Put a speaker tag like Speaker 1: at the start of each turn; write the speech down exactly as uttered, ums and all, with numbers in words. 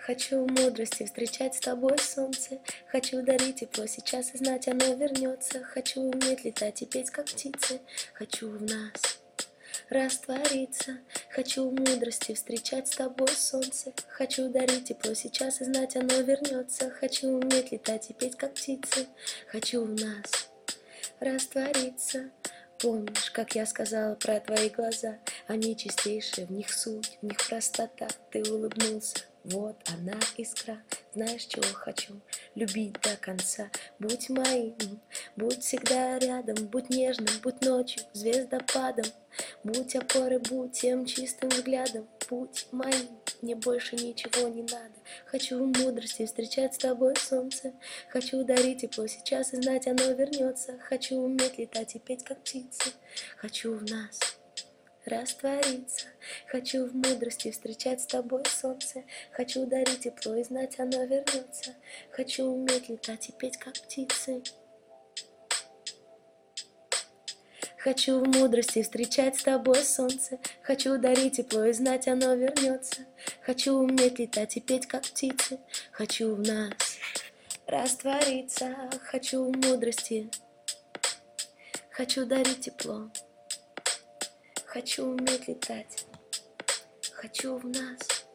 Speaker 1: Хочу в мудрости встречать с тобой солнце. Хочу дарить тепло сейчас и знать, оно вернется. Хочу уметь летать и петь, как птицы. Хочу в нас раствориться. Хочу в мудрости встречать с тобой солнце. Хочу дарить тепло сейчас и знать, оно вернется. Хочу уметь летать и петь, как птицы. Хочу в нас раствориться. Помнишь, как я сказала про твои глаза? Они чистейшие, в них суть, в них простота. Ты улыбнулся, вот она искра. Знаешь, чего хочу? Любить до конца. Будь моим, будь всегда рядом. Будь нежным, будь ночью, звездопадом. Будь опорой, будь тем чистым взглядом. Будь моим, мне больше ничего не надо. Хочу в мудрости встречать с тобой солнце. Хочу дарить тепло сейчас и знать, оно вернется. Хочу уметь летать и петь, как птицы. Хочу в нас раствориться. Хочу в мудрости встречать с тобой солнце. Хочу дарить тепло и знать, оно вернется. Хочу уметь летать и петь, как птицы. Хочу в мудрости встречать с тобой солнце. Хочу дарить тепло и знать, оно вернется. Хочу уметь летать и петь, как птицы. Хочу в нас раствориться. Хочу в мудрости. Хочу дарить тепло. Хочу уметь летать. Хочу в нас